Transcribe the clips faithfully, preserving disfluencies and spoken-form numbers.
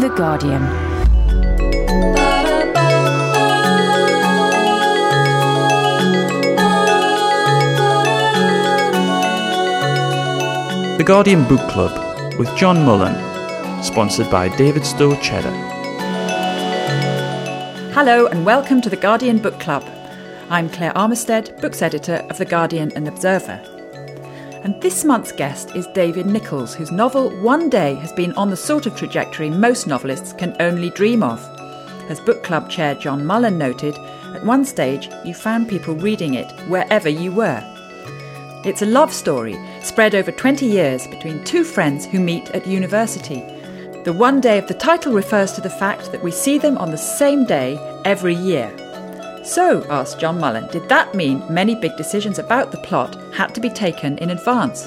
The Guardian. The Guardian Book Club with John Mullen, sponsored by David Stowe Cheddar. Hello and welcome to The Guardian Book Club. I'm Claire Armistead, books editor of The Guardian and Observer. And this month's guest is David Nicholls, whose novel One Day has been on the sort of trajectory most novelists can only dream of. As book club chair John Mullen noted, at one stage you found people reading it wherever you were. It's a love story spread over twenty years between two friends who meet at university. The one day of the title refers to the fact that we see them on the same day every year. So, asked John Mullen, did that mean many big decisions about the plot had to be taken in advance?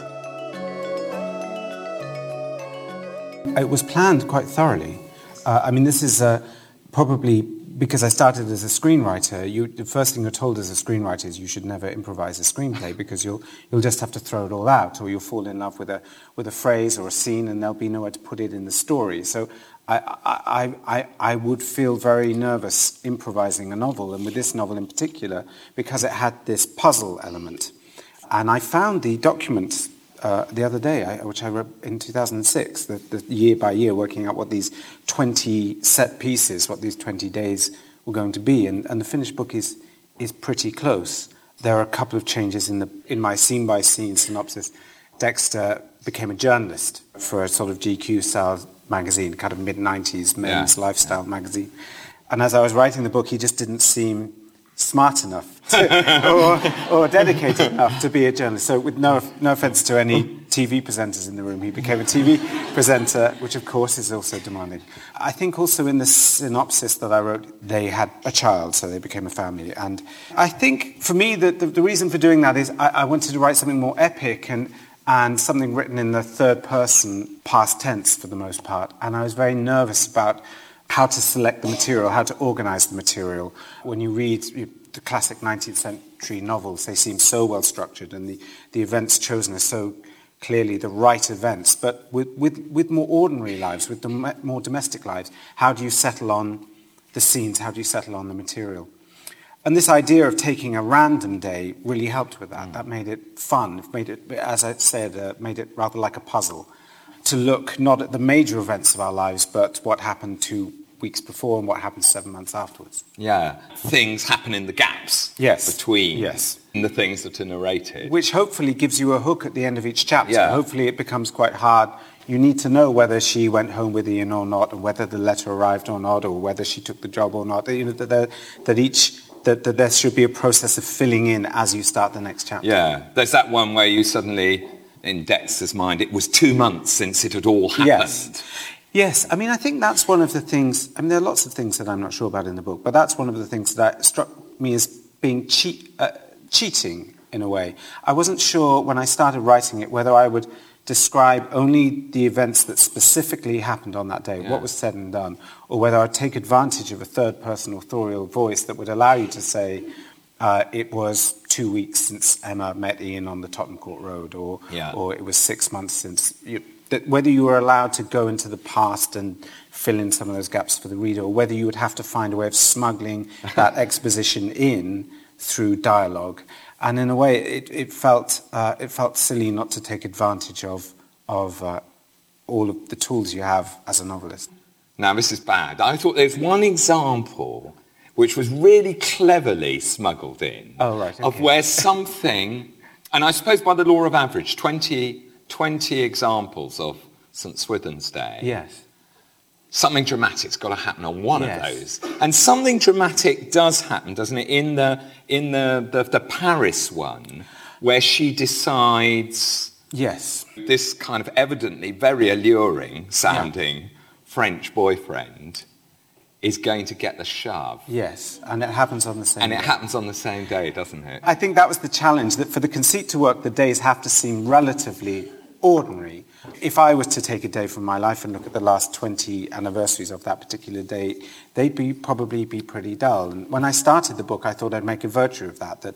It was planned quite thoroughly. Uh, I mean, this is uh, probably because I started as a screenwriter. You, the first thing you're told as a screenwriter is you should never improvise a screenplay because you'll you'll just have to throw it all out, or you'll fall in love with a with a phrase or a scene, and there'll be nowhere to put it in the story. So I I I, I would feel very nervous improvising a novel, and with this novel in particular, because it had this puzzle element. And I found the document uh, the other day, I, which I wrote in two thousand six, the, the year by year, working out what these twenty set pieces, what these twenty days were going to be, and, and the finished book is is pretty close. There are a couple of changes in the in my scene by scene synopsis. Dexter became a journalist for a sort of G Q style magazine, kind of mid nineties men's yeah. lifestyle yeah. magazine. And as I was writing the book, he just didn't seem smart enough to, or, or dedicated enough to be a journalist. So with no no offence to any T V presenters in the room, he became a T V presenter, which of course is also demanding. I think also in the synopsis that I wrote, they had a child, so they became a family. And I think for me, the, the, the reason for doing that is I, I wanted to write something more epic and and something written in the third person, past tense for the most part. And I was very nervous about how to select the material, how to organize the material. When you read the classic nineteenth century novels, they seem so well structured, and the, the events chosen are so clearly the right events. But with, with, with more ordinary lives, with dom- more domestic lives, how do you settle on the scenes? How do you settle on the material? And this idea of taking a random day really helped with that. That made it fun. It made it, as I said, uh, made it rather like a puzzle to look not at the major events of our lives, but what happened two weeks before and what happened seven months afterwards. Yeah, things happen in the gaps yes. between yes. the things that are narrated. Which hopefully gives you a hook at the end of each chapter. Yeah. Hopefully it becomes quite hard. You need to know whether she went home with Ian or not, or whether the letter arrived or not, or whether she took the job or not. You know, that, that each... That, that there should be a process of filling in as you start the next chapter. Yeah, there's that one where you suddenly, in Dexter's mind, it was two months since it had all happened. Yes, yes. I mean, I think that's one of the things, I mean, there are lots of things that I'm not sure about in the book, but that's one of the things that struck me as being cheat, uh, cheating, in a way. I wasn't sure when I started writing it whether I would describe only the events that specifically happened on that day, yeah. what was said and done, or whether I'd take advantage of a third-person authorial voice that would allow you to say uh, it was two weeks since Emma met Ian on the Tottenham Court Road, or yeah. or it was six months since... You, that whether you were allowed to go into the past and fill in some of those gaps for the reader, or whether you would have to find a way of smuggling that exposition in through dialogue. And in a way, it, it felt uh, it felt silly not to take advantage of of uh, all of the tools you have as a novelist. Now, this is bad. I thought there's one example which was really cleverly smuggled in oh, right, okay. of where something, and I suppose by the law of average, twenty, twenty examples of St Swithin's Day. Yes. Something dramatic's got to happen on one yes. of those. And something dramatic does happen, doesn't it, in the in the, the, the Paris one, where she decides... Yes. This kind of evidently very alluring sounding yeah. French boyfriend is going to get the shove. Yes, and it happens on the same and day. And it happens on the same day, doesn't it? I think that was the challenge, that for the conceit to work, the days have to seem relatively ordinary. If I was to take a day from my life and look at the last twenty anniversaries of that particular day, they'd be probably be pretty dull. And when I started the book, I thought I'd make a virtue of that, that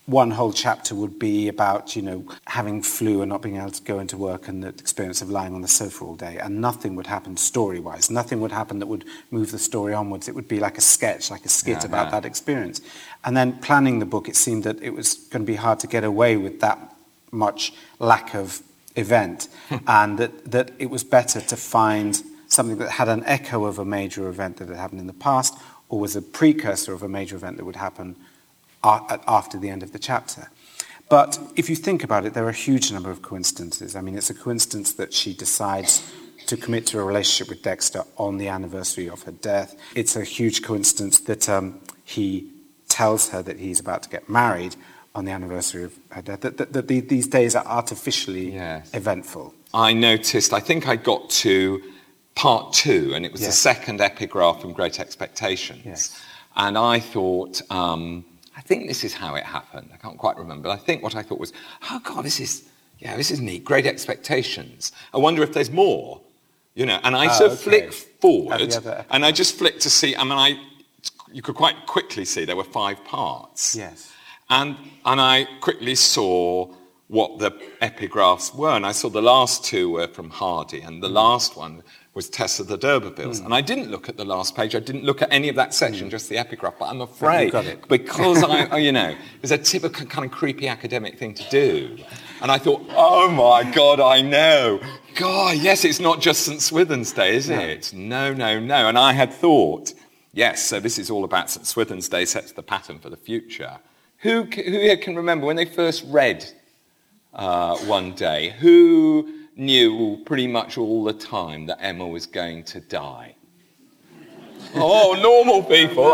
one whole chapter would be about, you know, having flu and not being able to go into work and the experience of lying on the sofa all day, and nothing would happen story-wise. Nothing would happen that would move the story onwards. It would be like a sketch, like a skit yeah, about yeah. that experience. And then planning the book, it seemed that it was going to be hard to get away with that much lack of event, and that, that it was better to find something that had an echo of a major event that had happened in the past, or was a precursor of a major event that would happen after the end of the chapter. But if you think about it, there are a huge number of coincidences. I mean, it's a coincidence that she decides to commit to a relationship with Dexter on the anniversary of her death. It's a huge coincidence that um, he tells her that he's about to get married on the anniversary of her death, that, that, that the, these days are artificially yes. eventful. I noticed, I think I got to part two, and it was yes. the second epigraph from Great Expectations. Yes. And I thought... Um, I think this is how it happened. I can't quite remember. But I think what I thought was, oh, God, this is, yeah, this is neat. Great Expectations. I wonder if there's more, you know. And I oh, sort of okay. flicked forward, other... and I just flicked to see, I mean, I, you could quite quickly see there were five parts. Yes. And, and I quickly saw what the epigraphs were. And I saw the last two were from Hardy, and the mm. last one was Tessa the D'Urbervilles. Mm. And I didn't look at the last page. I didn't look at any of that section, mm. just the epigraph. But I'm afraid, got it. because I, you know, it was a typical kind of creepy academic thing to do. And I thought, oh my God, I know. God, yes, it's not just Saint Swithin's Day, is no. it? No, no, no. And I had thought, yes, so this is all about Saint Swithin's Day, sets the pattern for the future. Who, who here can remember when they first read uh, One Day, who knew pretty much all the time that Emma was going to die? Oh, normal people.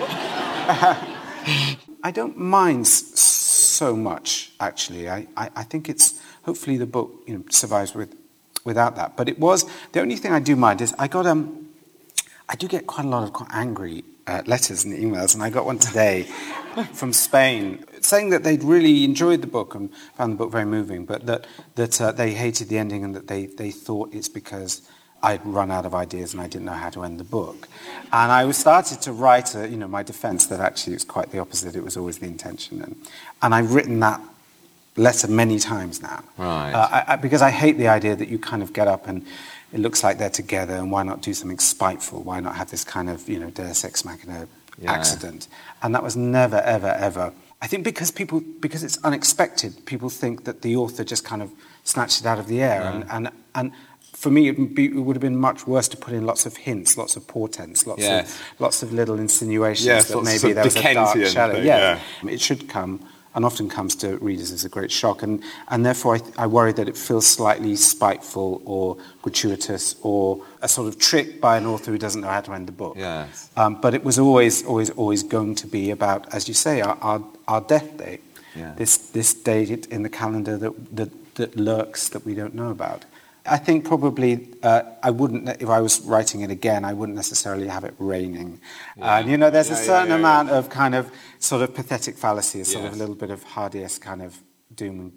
I don't mind s- so much, actually. I, I, I think it's, hopefully the book, you know, survives with, without that. But it was, the only thing I do mind is I got, um, I do get quite a lot of quite angry uh, letters and emails, and I got one today from Spain saying that they'd really enjoyed the book and found the book very moving, but that that uh, they hated the ending and that they, they thought it's because I'd run out of ideas and I didn't know how to end the book. And I started to write, a, you know, my defence that actually it was quite the opposite. It was always the intention, and and I've written that letter many times now, right? Uh, I, I, because I hate the idea that you kind of get up and it looks like they're together, and why not do something spiteful? Why not have this kind of, you know, Deus Ex Machina yeah. accident? And that was never, ever, ever. I think because people, because it's unexpected, people think that the author just kind of snatched it out of the air. Yeah. And, and and for me, it would, be, it would have been much worse to put in lots of hints, lots of portents, lots yes. of lots of little insinuations yes, that maybe there was a dark shadow. Thing, yeah. yeah, it should come. And often comes to readers as a great shock. And, and therefore I, th- I worry that it feels slightly spiteful or gratuitous or a sort of trick by an author who doesn't know how to end the book. Yes. Um, but it was always, always, always going to be about, as you say, our, our, our death date. Yeah. This, this date in the calendar that, that, that lurks that we don't know about. I think probably uh, I wouldn't, if I was writing it again, I wouldn't necessarily have it raining. Yeah. And, you know, there's yeah, a certain yeah, yeah, amount yeah. of kind of sort of pathetic fallacy, a sort yes. of a little bit of Hardy-esque kind of doom.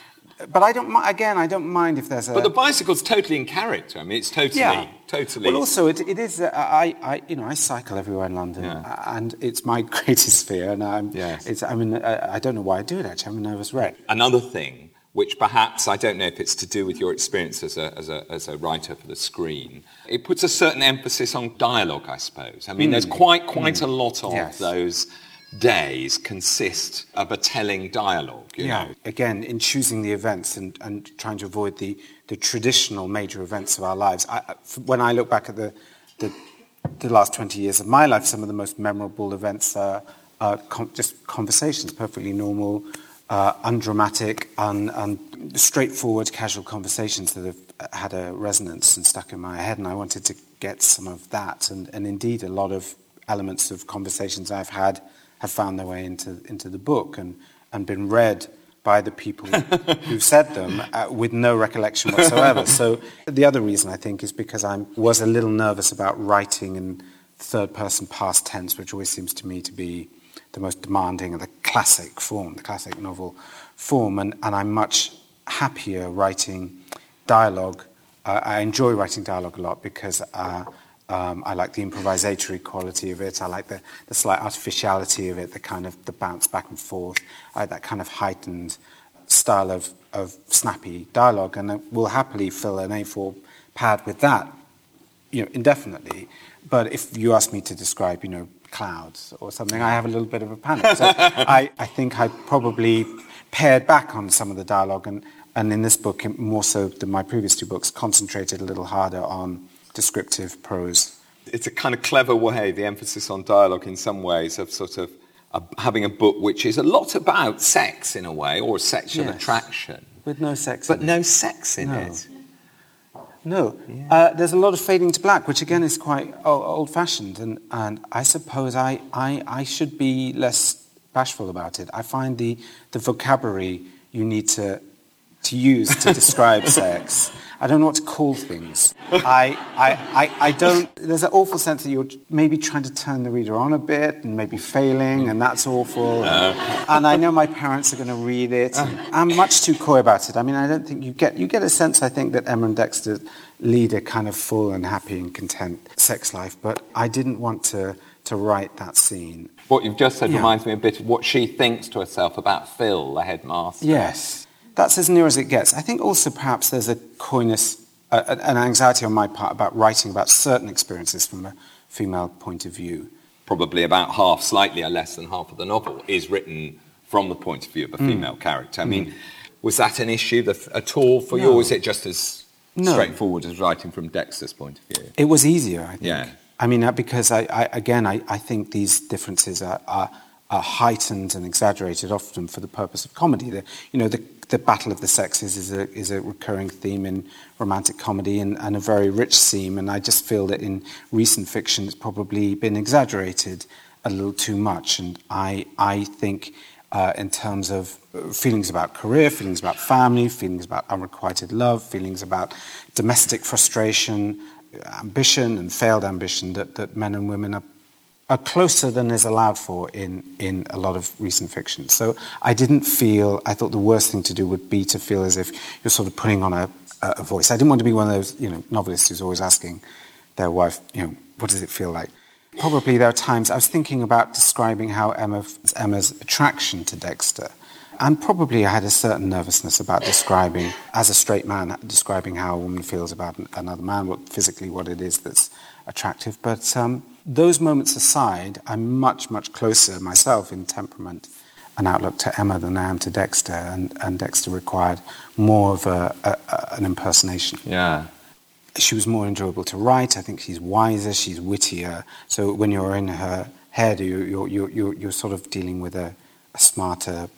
But I don't, again, I don't mind if there's a... But the bicycle's totally in character. I mean, it's totally, yeah. totally... Well, also, it, it is, uh, I, I, you know, I cycle everywhere in London, yeah. and it's my greatest fear, and I'm, yes. it's, I mean, I, I don't know why I do it, actually. I'm a nervous wreck. Another thing, which perhaps, I don't know if it's to do with your experience as a, as a, as a writer for the screen, it puts a certain emphasis on dialogue, I suppose. I mean, mm. there's quite, quite mm. a lot of yes. those days consist of a telling dialogue, you yeah. know. Again, in choosing the events and, and trying to avoid the, the traditional major events of our lives, I, when I look back at the, the the last twenty years of my life, some of the most memorable events are, are com- just conversations, perfectly normal, uh, undramatic, un, un, straightforward, casual conversations that have had a resonance and stuck in my head, and I wanted to get some of that, and, and indeed a lot of elements of conversations I've had have found their way into into the book and, and been read by the people who said them uh, with no recollection whatsoever. So the other reason, I think, is because I was a little nervous about writing in third-person past tense, which always seems to me to be the most demanding of the classic form, the classic novel form, and, and I'm much happier writing dialogue. Uh, I enjoy writing dialogue a lot because uh, Um, I like the improvisatory quality of it. I like the, the slight artificiality of it, the kind of the bounce back and forth. I like that kind of heightened style of, of snappy dialogue, and I will happily fill an A four pad with that, you know, indefinitely. But if you ask me to describe, you know, clouds or something, I have a little bit of a panic. So I, I think I probably pared back on some of the dialogue, and, and in this book, more so than my previous two books, concentrated a little harder on descriptive prose. It's a kind of clever way, the emphasis on dialogue in some ways, of sort of uh, having a book which is a lot about sex in a way, or sexual yes. attraction. With no sex But in no it. sex in No. it. No. Yeah. Uh, there's a lot of fading to black, which again is quite o- old-fashioned, and, and I suppose I, I, I should be less bashful about it. I find the, the vocabulary you need to to use to describe sex. I don't know what to call things. I, I, I, I don't... There's an awful sense that you're maybe trying to turn the reader on a bit and maybe failing, and that's awful. Uh. And I know my parents are going to read it. And I'm much too coy about it. I mean, I don't think you get... You get a sense, I think, that Emma and Dexter lead a kind of full and happy and content sex life, but I didn't want to, to write that scene. What you've just said Yeah. reminds me a bit of what she thinks to herself about Phil, the headmaster. Yes. That's as near as it gets. I think also perhaps there's a coyness, uh, an anxiety on my part about writing about certain experiences from a female point of view. Probably about half, slightly less than half of the novel is written from the point of view of a female mm. character. I mm. mean, was that an issue that, at all for no. you, or was it just as no. straightforward as writing from Dexter's point of view? It was easier, I think. Yeah. I mean, uh, because, I, I, again, I, I think these differences are, are, are heightened and exaggerated often for the purpose of comedy. The, you know, the The battle of the sexes is a, is a recurring theme in romantic comedy, and, and a very rich theme, and I just feel that in recent fiction it's probably been exaggerated a little too much. And I, I think uh, in terms of feelings about career, feelings about family, feelings about unrequited love, feelings about domestic frustration, ambition and failed ambition, that, that men and women are are closer than is allowed for in, in a lot of recent fiction. So I didn't feel, I thought the worst thing to do would be to feel as if you're sort of putting on a, a voice. I didn't want to be one of those, you know, novelists who's always asking their wife, you know, what does it feel like? Probably there are times, I was thinking about describing how Emma, Emma's attraction to Dexter, and probably I had a certain nervousness about describing, as a straight man, describing how a woman feels about another man, what physically what it is that's attractive. But um, those moments aside, I'm much, much closer myself in temperament and outlook to Emma than I am to Dexter, and, and Dexter required more of a, a, a, an impersonation. Yeah. She was more enjoyable to write. I think she's wiser, she's wittier. So when you're in her head, you, you're, you're, you're, you're sort of dealing with a, a smarter,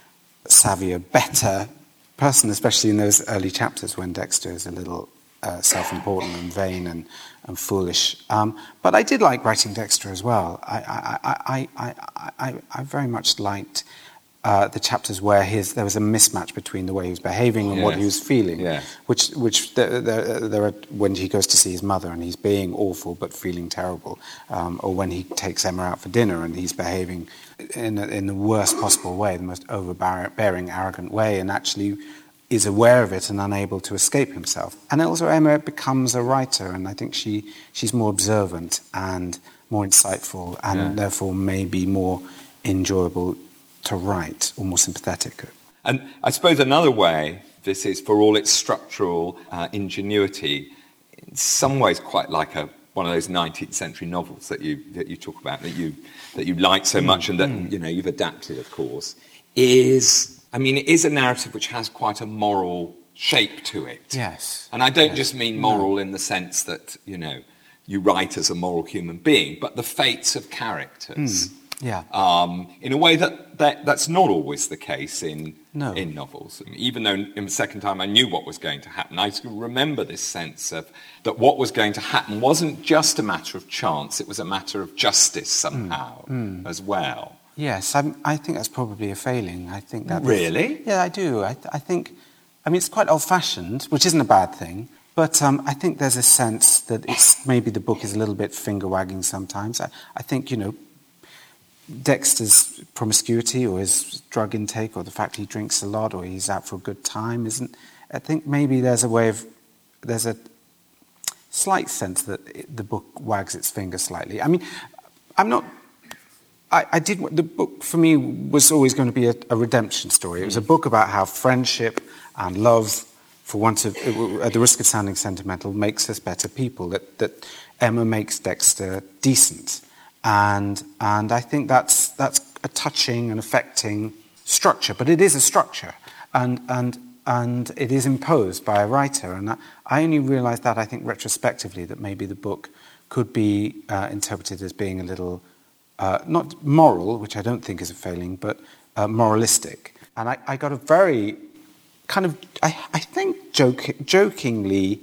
savvier, better person, especially in those early chapters when Dexter is a little uh, self-important and vain and, and foolish. Um, but I did like writing Dexter as well. I, I, I, I, I, I, I very much liked uh, the chapters where his, there was a mismatch between the way he was behaving and yes. what he was feeling. Yes. Which, which there, there, there are, when he goes to see his mother and he's being awful but feeling terrible, um, or when he takes Emma out for dinner and he's behaving in, a, in the worst possible way, the most overbearing, arrogant way, and actually is aware of it and unable to escape himself. And also Emma becomes a writer, and I think she she's more observant and more insightful, and yeah. therefore maybe more enjoyable to write, or more sympathetic. And I suppose another way this is, for all its structural uh, ingenuity, in some ways quite like a one of those nineteenth century novels that you that you talk about, that you that you like so much, mm, and that mm. you know you've adapted, of course, is. I mean, it is a narrative which has quite a moral shape to it. Yes. And I don't yes. just mean moral no. in the sense that, you know, you write as a moral human being, but the fates of characters. Mm. Yeah. Um, in a way that, that that's not always the case in no. in novels. I mean, even though in the second time I knew what was going to happen, I remember this sense of that what was going to happen wasn't just a matter of chance, it was a matter of justice somehow mm. Mm. as well. Yes, I'm, I think that's probably a failing. I think that really, yeah, I do. I, I think, I mean, it's quite old-fashioned, which isn't a bad thing. But um, I think there's a sense that it's maybe the book is a little bit finger-wagging sometimes. I, I think, you know, Dexter's promiscuity or his drug intake or the fact he drinks a lot or he's out for a good time isn't. I think maybe there's a way of there's a slight sense that it, the book wags its finger slightly. I mean, I'm not... I, I did... The book, for me, was always going to be a, a redemption story. It was a book about how friendship and love, for want of... at the risk of sounding sentimental, makes us better people, that, that Emma makes Dexter decent. And and I think that's that's a touching and affecting structure, but it is a structure, and and and it is imposed by a writer. And I, I only realised that, I think, retrospectively, that maybe the book could be uh, interpreted as being a little uh, not moral, which I don't think is a failing, but uh, moralistic. And I, I got a very kind of I, I think joke, jokingly.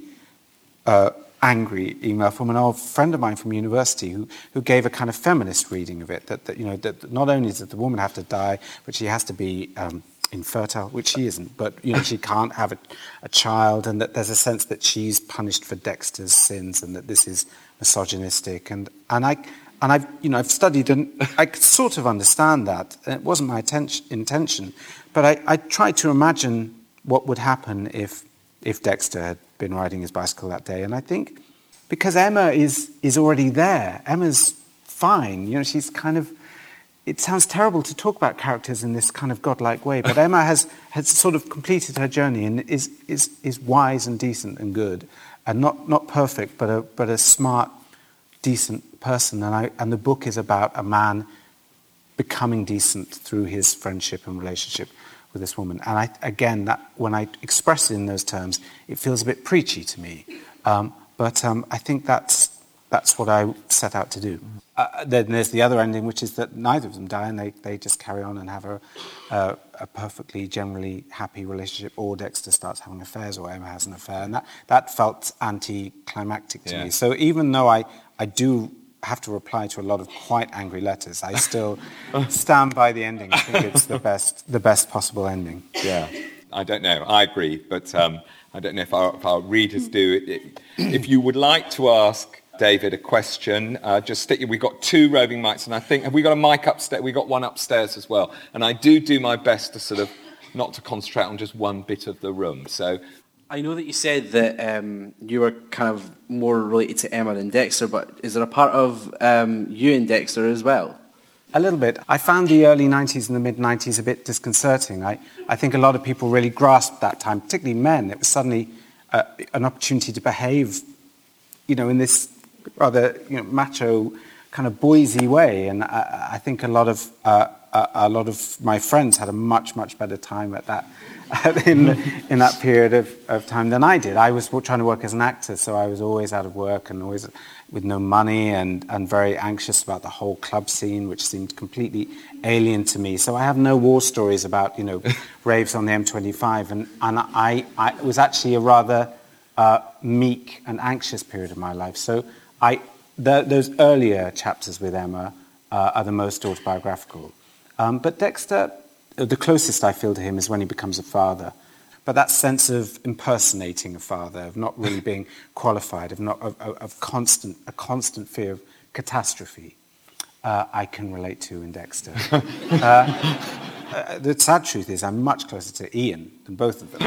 Uh, angry email from an old friend of mine from university who, who gave a kind of feminist reading of it, that, that you know that not only does the woman have to die, but she has to be um, infertile, which she isn't, but you know she can't have a, a child, and that there's a sense that she's punished for Dexter's sins, and that this is misogynistic, and and I and I've you know I've studied and I could sort of understand that. It wasn't my intention, intention but I, I tried to imagine what would happen if if Dexter had been riding his bicycle that day. And I think because Emma is is already there, Emma's fine. You know, she's kind of... It sounds terrible to talk about characters in this kind of godlike way, but Emma has, has sort of completed her journey and is is is wise and decent and good, and not, not perfect, but a but a smart, decent person. And I and the book is about a man becoming decent through his friendship and relationship with this woman. And I, again, that when I express it in those terms, it feels a bit preachy to me. Um, but um, I think that's that's what I set out to do. Uh, then there's the other ending, which is that neither of them die, and they, they just carry on and have a, uh, a perfectly, generally happy relationship, or Dexter starts having affairs, or Emma has an affair. And that, that felt anticlimactic to yeah. me. So even though I, I do... have to reply to a lot of quite angry letters, I still stand by the ending. I think it's the best, the best possible ending. Yeah, I don't know. I agree, but um, I don't know if our, if our readers do. If you would like to ask David a question, uh, just stick. We've got two roving mics, and I think have we got a mic upstairs? We've got one upstairs as well. And I do do my best to sort of not to concentrate on just one bit of the room. So. I know that you said that um, you were kind of more related to Emma than Dexter, but is there a part of um, you and Dexter as well? A little bit. I found the early nineties and the mid-nineties a bit disconcerting. I, I think a lot of people really grasped that time, particularly men. It was suddenly uh, an opportunity to behave, you know, in this rather you know, macho kind of boysy way. And I, I think a lot of uh, a, a lot of my friends had a much, much better time at that in in that period of, of time than I did. I was trying to work as an actor, so I was always out of work and always with no money, and, and very anxious about the whole club scene, which seemed completely alien to me. So I have no war stories about, you know, raves on the M twenty-five, and, and I, I it was actually a rather uh, meek and anxious period of my life. So I the, those earlier chapters with Emma uh, are the most autobiographical. Um, but Dexter, the closest I feel to him is when he becomes a father. But that sense of impersonating a father, of not really being qualified, of not of, of constant a constant fear of catastrophe, uh, I can relate to in Dexter. uh, uh, the sad truth is, I'm much closer to Ian than both of them.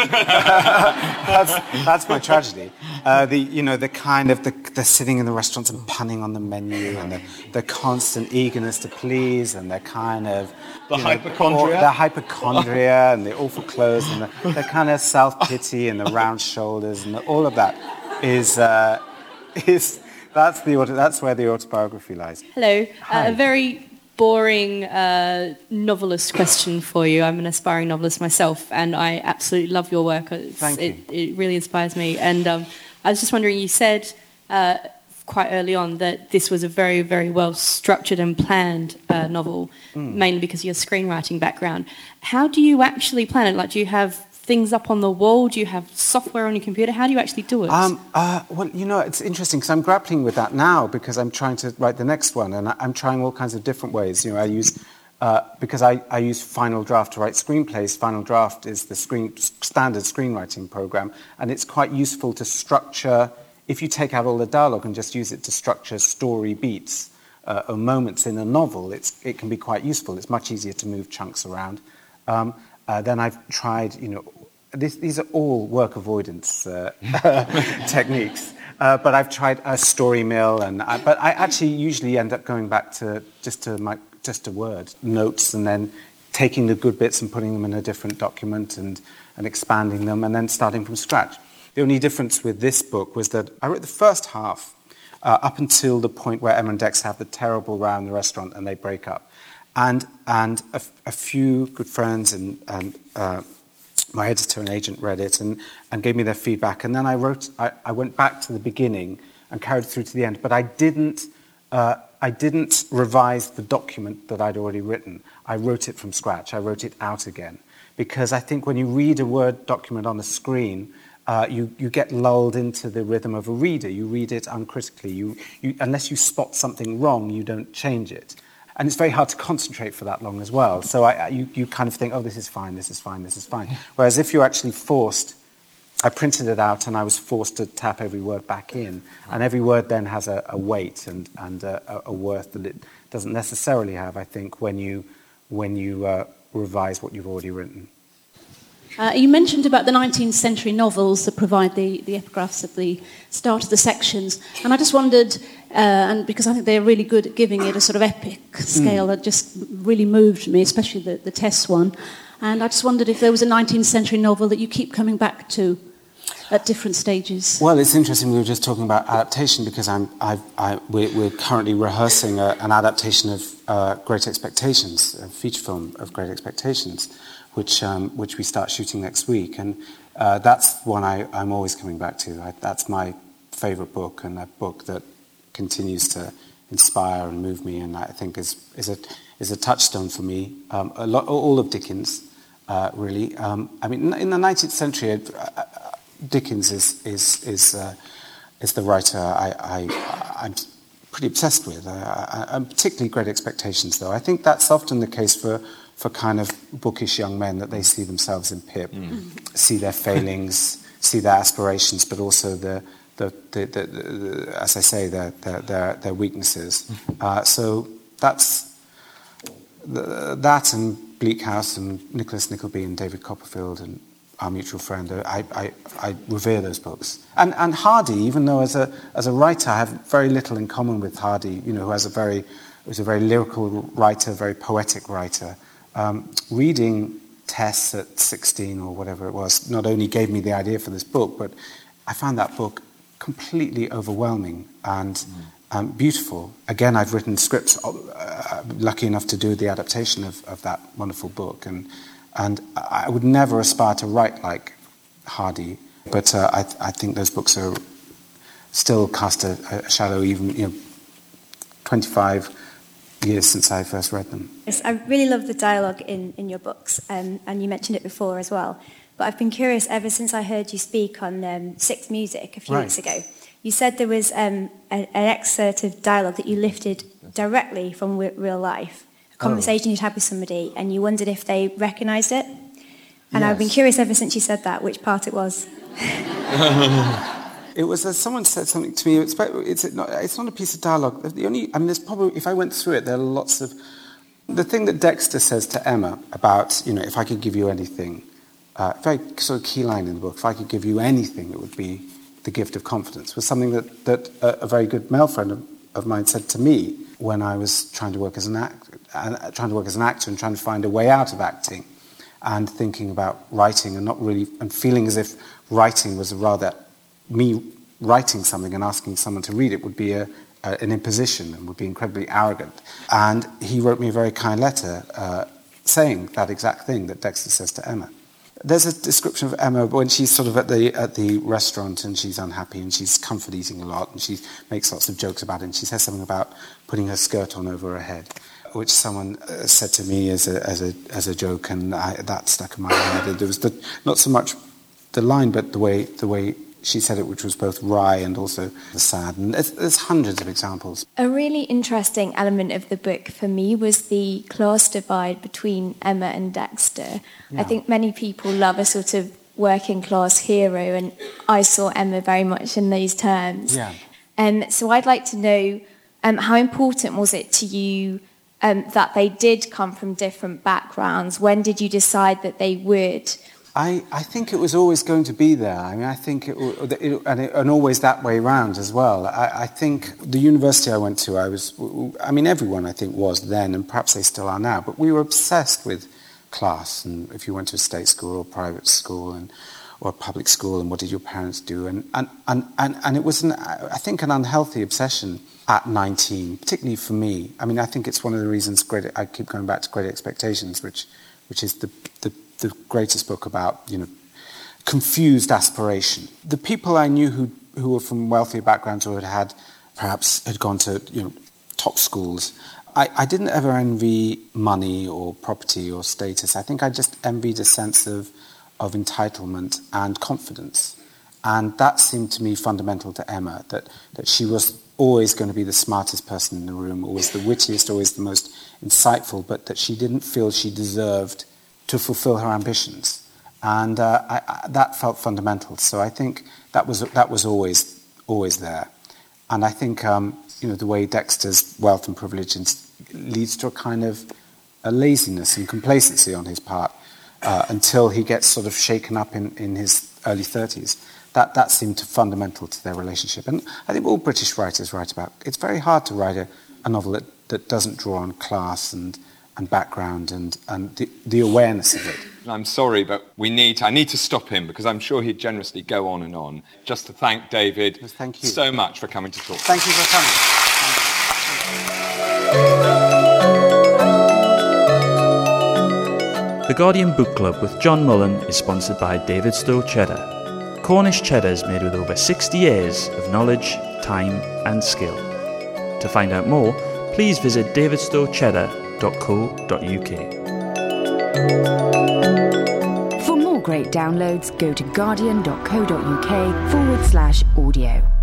that's that's my tragedy. Uh, the you know the kind of the, the sitting in the restaurants and punning on the menu, and the, the constant eagerness to please, and the kind of the hypochondria, know, the hypochondria, and the awful clothes, and the, the kind of self-pity, and the round shoulders, and the, all of that is uh, is that's the auto, that's where the autobiography lies. Hello, uh, a very boring uh, novelist question for you. I'm an aspiring novelist myself, and I absolutely love your work. It's, Thank you. It, it really inspires me. And um, I was just wondering, you said uh, quite early on that this was a very, very well structured and planned uh, novel, mm. mainly because of your screenwriting background. How do you actually plan it? Like, do you have things up on the wall? Do you have software on your computer? How do you actually do it? Um, uh, well, you know, it's interesting because I'm grappling with that now because I'm trying to write the next one, and I'm trying all kinds of different ways. You know, I use uh, because I, I use Final Draft to write screenplays. Final Draft is the screen standard screenwriting program, and it's quite useful to structure. If you take out all the dialogue and just use it to structure story beats uh, or moments in a novel, it's it can be quite useful. It's much easier to move chunks around. Um, uh, then I've tried, you know. This, these are all work avoidance uh, techniques. uh, but I've tried a story mill, and I, but I actually usually end up going back to just to my just a word notes, and then taking the good bits and putting them in a different document and, and expanding them, and then starting from scratch. The only difference with this book was that I wrote the first half uh, up until the point where Emma and Dex have the terrible row in the restaurant and they break up. And and a, a few good friends and, and uh, my editor and agent read it and, and gave me their feedback. And then I wrote, I, I went back to the beginning and carried through to the end, but I didn't uh, I didn't revise the document that I'd already written. I wrote it from scratch. I wrote it out again. Because I think when you read a Word document on a screen, uh, you, you get lulled into the rhythm of a reader. You read it uncritically. You, you, unless you spot something wrong, you don't change it. And it's very hard to concentrate for that long as well. So I, you, you kind of think, oh, this is fine, this is fine, this is fine. Whereas if you're actually forced, I printed it out and I was forced to tap every word back in. And every word then has a, a weight and, and a, a worth that it doesn't necessarily have, I think, when you, when you uh, revise what you've already written. Uh, you mentioned about the nineteenth century novels that provide the, the epigraphs at the start of the sections. And I just wondered, uh, and because I think they're really good at giving it a sort of epic scale mm. that just really moved me, especially the, the Tess one. And I just wondered if there was a nineteenth century novel that you keep coming back to at different stages. Well, it's interesting. We were just talking about adaptation because I'm, I've, I, we're, we're currently rehearsing a, an adaptation of uh, Great Expectations, a feature film of Great Expectations, which um, which we start shooting next week. And uh, that's one I, I'm always coming back to. I, that's my favourite book, and a book that continues to inspire and move me, and I think is is a is a touchstone for me. Um, a lot, all of Dickens, uh, really. Um, I mean, in the nineteenth century, uh, Dickens is is is uh, is the writer I, I I'm pretty obsessed with. Uh, I, I'm particularly Great Expectations, though. I think that's often the case for. for kind of bookish young men, that they see themselves in Pip, mm. see their failings, see their aspirations, but also the, the, the, the, the as I say, their their their, their weaknesses. Uh, so that's the, that and Bleak House and Nicholas Nickleby and David Copperfield and Our Mutual Friend. I, I, I revere those books. And and Hardy, even though as a as a writer I have very little in common with Hardy, you know, who has a very who's a very lyrical writer, very poetic writer. Um, reading Tess at sixteen or whatever it was not only gave me the idea for this book, but I found that book completely overwhelming and mm. um, beautiful. Again, I've written scripts, uh, lucky enough to do the adaptation of, of that wonderful book, and and I would never aspire to write like Hardy, but uh, I, I think those books are still cast a, a shadow, even you know, twenty-five years since I first read them. Yes, I really love the dialogue in, in your books, um, and you mentioned it before as well. But I've been curious ever since I heard you speak on um, Six Music a few right. weeks ago. You said there was um, a, an excerpt of dialogue that you lifted directly from w- real life, a conversation oh. you'd had with somebody, and you wondered if they recognised it. And yes. I've been curious ever since you said that, which part it was. It was as someone said something to me. It's, it's not. It's not a piece of dialogue. The only. I mean, there's probably. If I went through it, there are lots of. The thing that Dexter says to Emma about, you know, if I could give you anything, uh, very sort of key line in the book. If I could give you anything, it would be the gift of confidence. Was something that that a, a very good male friend of, of mine said to me when I was trying to work as an actor, uh, trying to work as an actor and trying to find a way out of acting, and thinking about writing and not really and feeling as if writing was a rather me writing something and asking someone to read it would be a, a, an imposition and would be incredibly arrogant. And he wrote me a very kind letter uh, saying that exact thing that Dexter says to Emma. There's a description of Emma when she's sort of at the at the restaurant and she's unhappy and she's comfort eating a lot and she makes lots of jokes about it, and she says something about putting her skirt on over her head, which someone uh, said to me as a as a as a joke, and I, that stuck in my head. There was the, not so much the line, but the way the way she said it, which was both wry and also sad. And there's, there's hundreds of examples. A really interesting element of the book for me was the class divide between Emma and Dexter. Yeah. I think many people love a sort of working class hero, and I saw Emma very much in those terms. Yeah. Um, so I'd like to know um, how important was it to you um, that they did come from different backgrounds? When did you decide that they would? I, I think it was always going to be there. I mean, I think it, it, and, it and always that way round as well. I, I think the university I went to, I was, I mean, everyone I think was then, and perhaps they still are now. But we were obsessed with class, and if you went to a state school or private school, and or a public school, and what did your parents do, and and and and, and it was, an, I think, an unhealthy obsession at nineteen, particularly for me. I mean, I think it's one of the reasons. Great, I keep going back to Great Expectations, which which is the the the greatest book about, you know, confused aspiration. The people I knew who who were from wealthier backgrounds or had had, perhaps had gone to, you know, top schools, I, I didn't ever envy money or property or status. I think I just envied a sense of, of entitlement and confidence. And that seemed to me fundamental to Emma, that, that she was always going to be the smartest person in the room, always the wittiest, always the most insightful, but that she didn't feel she deserved to fulfill her ambitions, and uh, I, I, that felt fundamental. So I think that was that was always always there, and I think um, you know, the way Dexter's wealth and privilege leads to a kind of a laziness and complacency on his part uh, until he gets sort of shaken up in, in his early thirties. That that seemed to fundamental to their relationship, and I think all British writers write about. It's very hard to write a, a novel that, that doesn't draw on class and. and background and, and the, the awareness of it. I'm sorry, but we need. I need to stop him because I'm sure he'd generously go on and on. Just to thank David yes, thank you. so much for coming to talk. Thank you for coming. The Guardian Book Club with John Mullen is sponsored by David Stowe Cheddar. Cornish cheddars made with over sixty years of knowledge, time and skill. To find out more, please visit david stowe cheddar dot co dot uk. For more great downloads, go to guardian dot co dot uk forward slash audio.